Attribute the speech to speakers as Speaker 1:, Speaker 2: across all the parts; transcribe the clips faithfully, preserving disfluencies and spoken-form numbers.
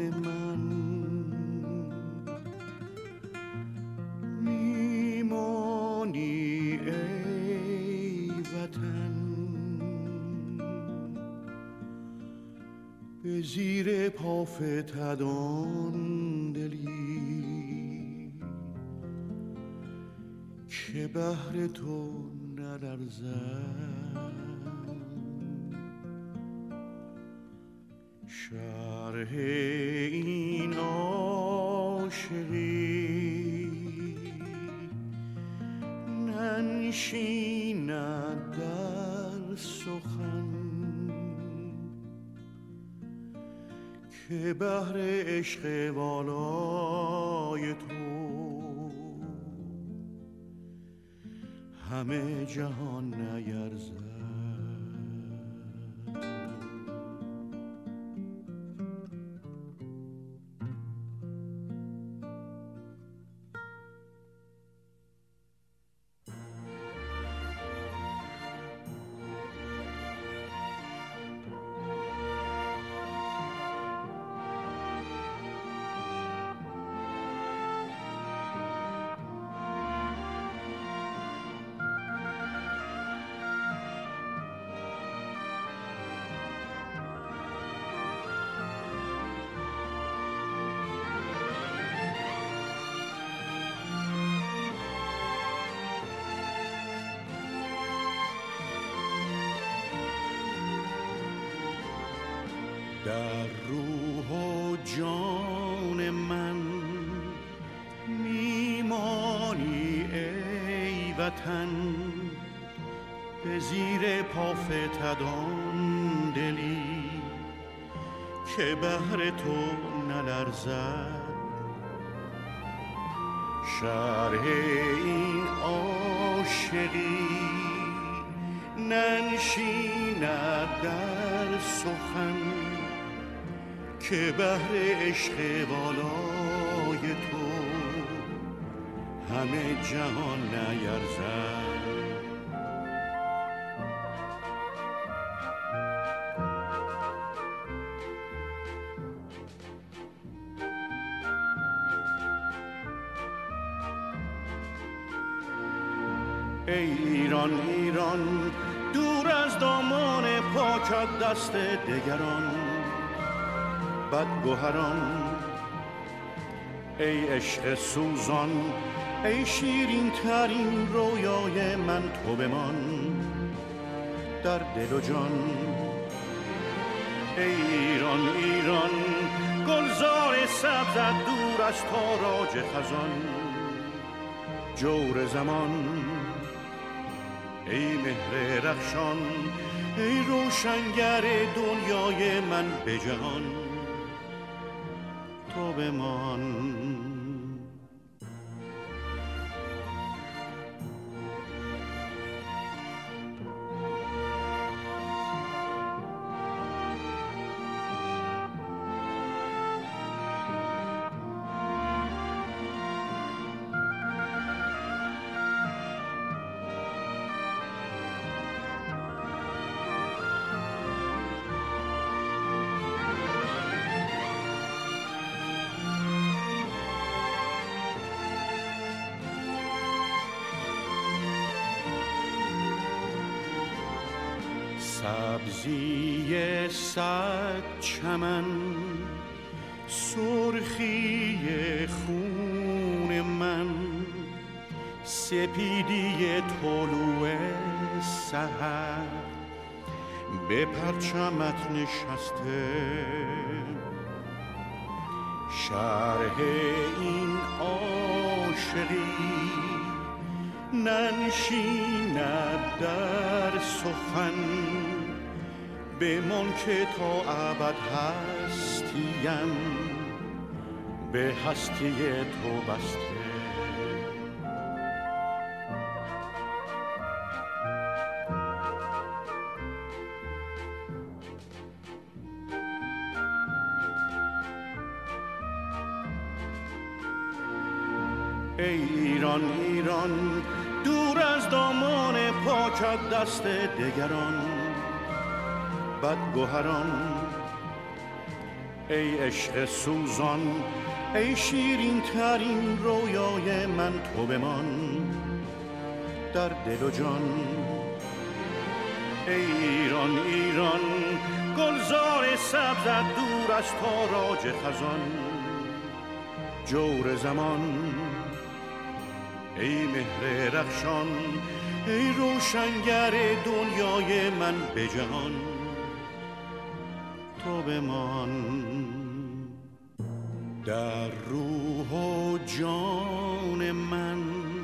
Speaker 1: من میمانی ای وطن به زیر پافتدان دلی که بهر تو نلرزد شرح این عاشقی ننشیند در سخن که بهر عشق والای تو همه جهان نیرزد. در روح و جان من میمانی ای وطن به زیر پافتدان دلی که بهر تو نلرزد شرح این عاشقی ننشیند در سخن که بهر عشق والای تو همه جهان نیرزد. ای ایران ایران دور از دامان پاکت دست دگران بدگوهران ای عشق سوزان ای شیرین ترین رویای من تو بمان در دل و جان. ای ایران ایران گلزار سبزت دور از تاراج خزان جور زمان ای مهر رخشان ای روشنگر دنیای من به جهان تو بمان. سبزی صد چمن سرخی خون من سپیدی طلوع سحر به پرچمت نشسته شرح این عاشقی ننشیند در سخن بمان که تا ابد هستیم به هستی تو بسته. ای ایران ایران دور از دامان پاکت دست دگران بدگوهران ای عشق سوزان، ای شیرین ترین رویای من، تو بمان در دل و جان. ای ایران ایران، گلزار سبزت دور از تاراج خزان. جور زمان، ای مهر رخشان، ای روشنگر دنیای من به جهان، تو بمان در روح و جان من.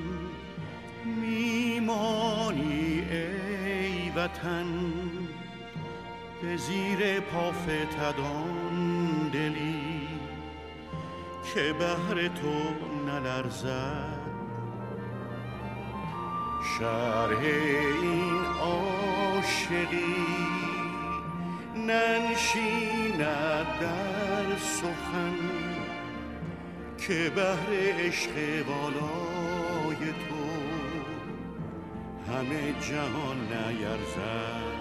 Speaker 1: میمانی ای وطن به زیر پافتدان دلی که بهر تو نلرزد. شرح این عاشقی ننشیند در سخن که بهر عشق والای تو همه جهان نیرزد.